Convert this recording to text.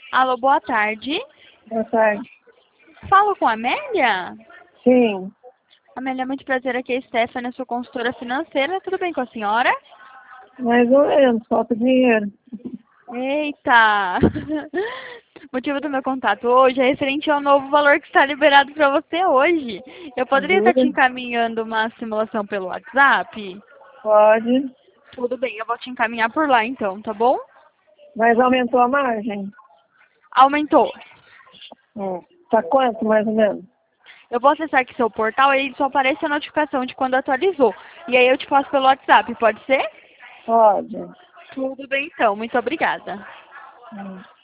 Alô, boa tarde. Boa tarde. Falo com a Amélia? Sim, Amélia, muito prazer, aqui é a Stephanie, sou consultora financeira. Tudo bem com a senhora? mais ou menos, falta dinheiro. Eita! O motivo do meu contato hoje é referente ao novo valor que está liberado para você hoje. Eu poderia estar Jura? te encaminhando uma simulação pelo WhatsApp? Pode, Tudo bem, eu vou te encaminhar por lá então, tá bom? mas aumentou a margem. Aumentou. Tá quanto, mais ou menos? Eu vou acessar aqui seu portal e só aparece a notificação de quando atualizou. E aí eu te passo pelo WhatsApp, pode ser? Pode. Tudo bem então, muito obrigada. Hum.